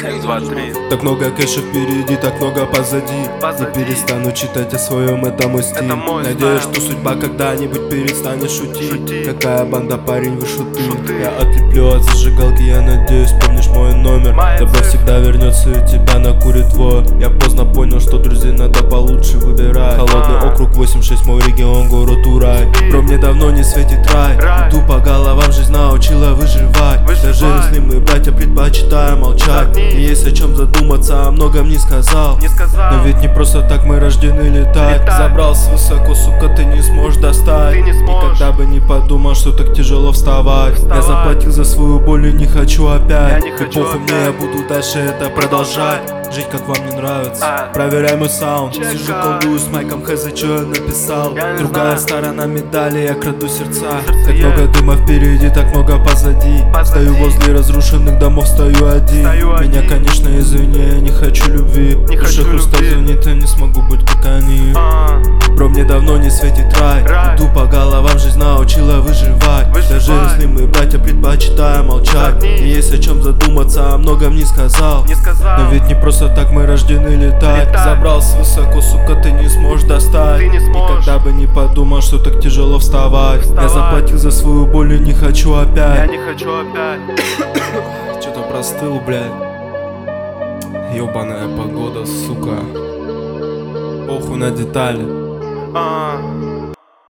1, 2, 3. Так много кэша впереди, так много позади. Не перестану читать о своем, это мой стиль. Надеюсь, что судьба когда-нибудь перестанет шутить. Какая банда, парень, вы шуты. Я отлеплю от зажигалки, я надеюсь, помнишь мой номер. Добро всегда вернется и тебя накурит твой. Я поздно понял, что друзей надо получше выбирать. Холодный округ 86, мой регион, город Урай. Бро, мне давно не светит рай. Иду по головам, жизнь научила выживать. Даже если мы, братья, предпочитаем молчать. Не есть о чем задуматься, о многом не сказал. Но ведь не просто так мы рождены летать. Забрался высоко, сука, ты не сможешь достать. Никогда бы не подумал, что так тяжело вставать. Я заплатил за свою боль и не хочу опять. И похуй мне, я буду дальше это продолжать. Жить как вам не нравится. Проверяй мой саунд. Сижу, колдую с майком, хз, что я написал. Другая сторона медали, я краду сердца. Так много дыма впереди, так много позади. Стою возле разрушенных домов, стою один. Меня, конечно, извини, я не хочу любви. Душа хруста звонит, я не смогу быть как они. Бро, мне давно не светит рай. Иду по головам, жизнь научила выживать. Даже если мы, братья, предпочитаем молчать. Не есть о чем задуматься, о многом не сказал. Но ведь не просто так мы рождены летать. Забрался высоко, сука, ты не сможешь достать. Никогда бы не подумал, что так тяжело вставать. Я заплатил за свою боль и не хочу опять. Что-то простыл, блядь. Ёбаная погода, сука. Похуй на детали.